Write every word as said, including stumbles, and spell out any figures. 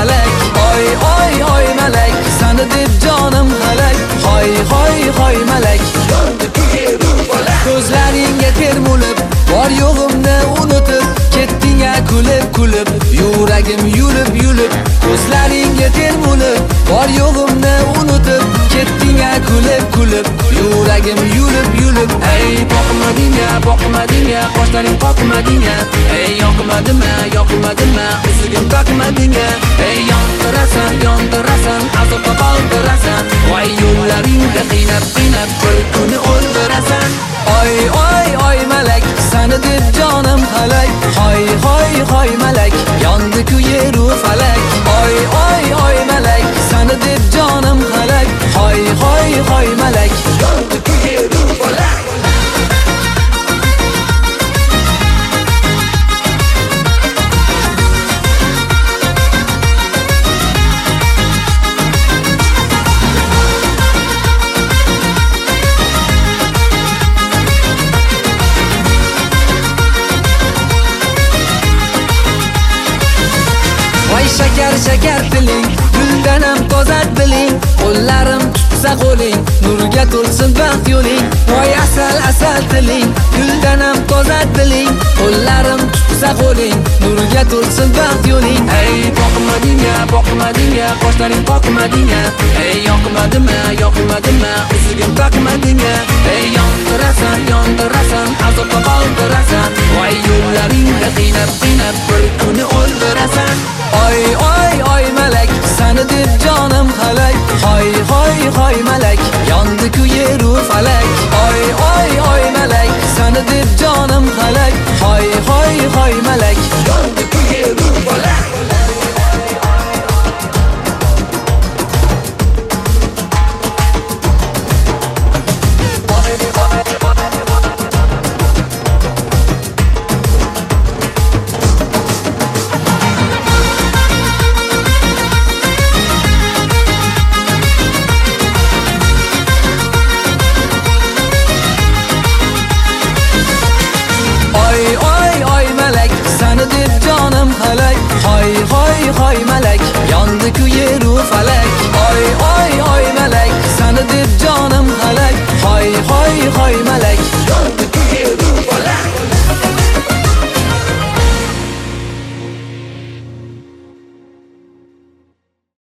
falak. Oy oy oy malak, seni deb jonim halak. Hoy hoy hoy malak, ko'zlaringga termulib, bor yo'g'imni unutib, ketding-a kulib kulib, yuragim yulib yulib. Ko'zlaringga termulib, bor yo'g'imni unutib, ketding-a kulib kulib, yuragim yulib yulib. Ey boqmading-a, boqmading-a, qoshlaring qoqmading-a. Ey yoqmadimi, yoqmadimi, uzugim taqmading-a. Ey yondirasan, yondirasan, azobda qoldirasan. Voy yo'llaringda qiynab qiynab, bir kuni o'ldirasan. Oy oy oy malak, seni deb jonim halak. Hoy hoy hoy malak, yondi-ku yeru falak. Oy oy oy malak, seni deb jonim halak. Hoy hoy hoy malak, yondi-ku yeru falak. Voy shakar shakar tiling, guldan ham toza biling. Qo'llarim tutsa qo'ling, nurga to'lsin baxt yo'ling. Voy asal asal tiling, guldan ham toza biling. Qo'llarim tutsa qo'ling, nurga to'lsin baxt yo'ling. Ey boqmading-a, boqmading-a, qoshlaring qoqmading-a. Ey yoqmadimi, yoqmadimi, uzugim taqmading-a. Ey yondirasan, yondirasan, azobda qoldirasan. Voy yo'llaringda qiynab qiynab, bir kuni o'ldirasan. Oy oy oy malak, seni deb jonim halak. Hoy hoy hoy malak, yondi-ku yeru falak. Oy oy oy malak, seni deb jonim halak. Hoy hoy hoy malak, yondi-ku yeru falak. Seni deb jonim halak. Hoy hoy hoy malak, yondi-ku yeru falak.